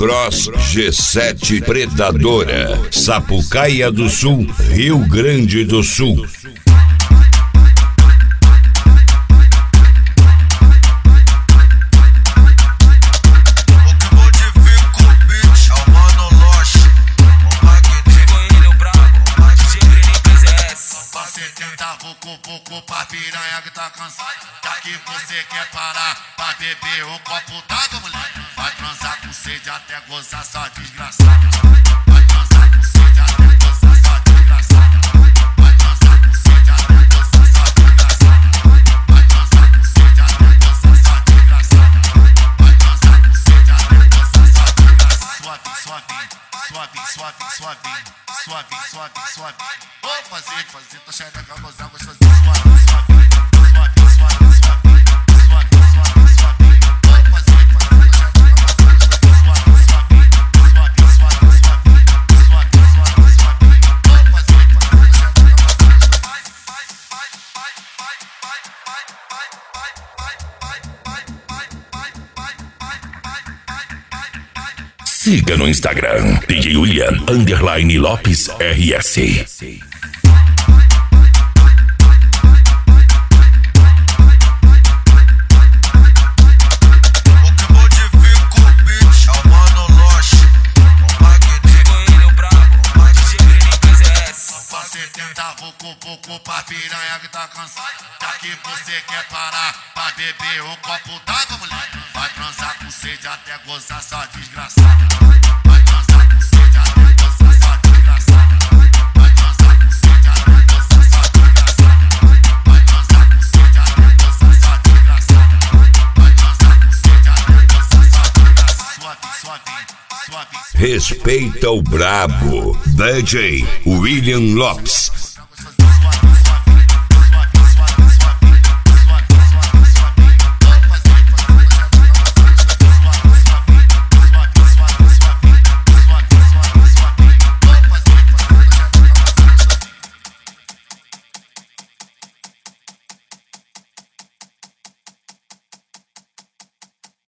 Cross G7 Predadora, Sapucaia do Sul, Rio Grande do Sul. Pouco pra piranha que tá cansada. Daqui você quer parar pra beber um copo d'água, mulher. Vai transar com sede até gozar, só desgraçada. Vai transar com sede até gozar, só desgraçada. Vai transar com sede até gozar, só desgraçada. Vai transar com sede até gozar, só desgraçada. Vai transar com sede até gozar, só desgraçada. Suave. Vou fazer, tô cheirando a gozar, gostoso. Siga no Instagram, DJ William _Lopes RS. Pouco pra piranha que tá cansada. Daqui você quer parar pra beber um copo d'água, mulher. Vai transar com sede até gozar, só desgraçada. Vai transar com sede até gozar, só desgraçada. Vai transar com sede até gozar, só desgraçada. Vai transar com sede até gozar, só desgraçada. Vai transar com sede até gozar, só desgraçada. Suave. Respeita o brabo, DJ William Lopes.